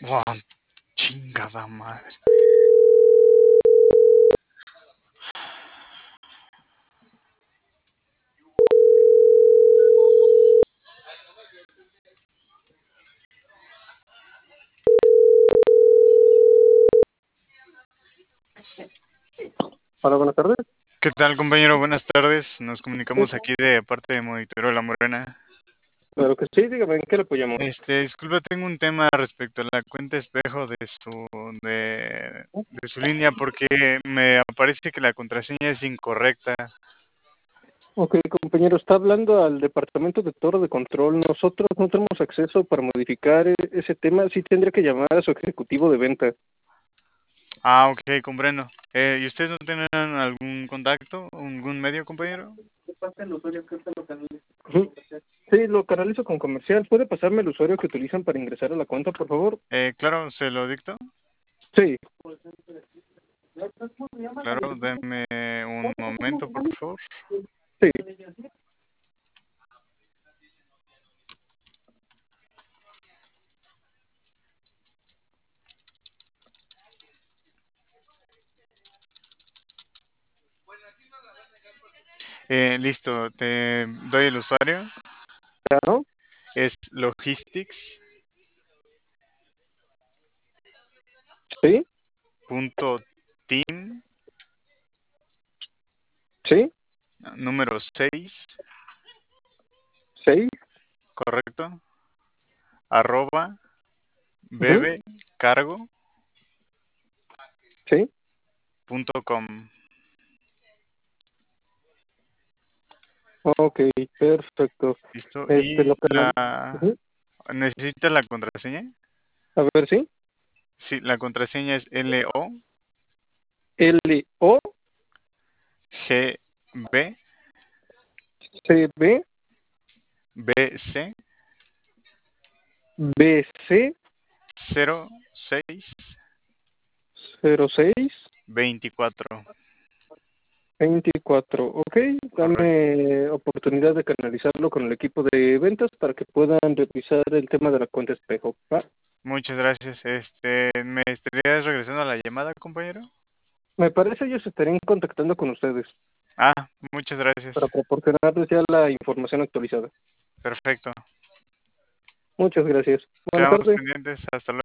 Buah, chingada madre. Hola, buenas tardes. ¿Qué tal, compañero? Buenas tardes. Nos comunicamos aquí de parte de Monitoreo La Morena. Claro que sí, dígame, ¿en qué le apoyamos? Disculpa, tengo un tema respecto a la cuenta espejo de su línea porque me aparece que la contraseña es incorrecta. Ok, compañero, está hablando al departamento de Toro de Control. Nosotros no tenemos acceso para modificar ese tema. Sí tendría que llamar a su ejecutivo de venta. Ah, ok, comprendo. ¿Y ustedes no tienen algún contacto, algún medio, compañero? Ujú. Sí, lo canalizo con comercial. ¿Puede pasarme el usuario que utilizan para ingresar a la cuenta, por favor? Claro, se lo dicto. Sí. Claro, denme un momento, por favor. Sí. Listo, te doy el usuario. Claro. Es logistics.team Sí. Sí. número 6, Sí. ¿correcto? Arroba Ujú. Sí. bebecargo.com. Ok, perfecto. Listo. Lo ¿Y canalizo. Ujú. necesita la contraseña? A ver, sí. Sí, la contraseña es LOGB L-O-C-B. BC BC 06 06 24. 24. Ok, Correcto. dame oportunidad de canalizarlo con el equipo de ventas para que puedan revisar el tema de la cuenta espejo. ¿Va? Muchas gracias. ¿Me estarías regresando a la llamada, compañero? Me parece ellos estarían contactando con ustedes Ah, muchas para gracias. proporcionarles ya la información actualizada. Perfecto. Muchas gracias. Buenas Quedamos tardes. pendientes. Hasta luego.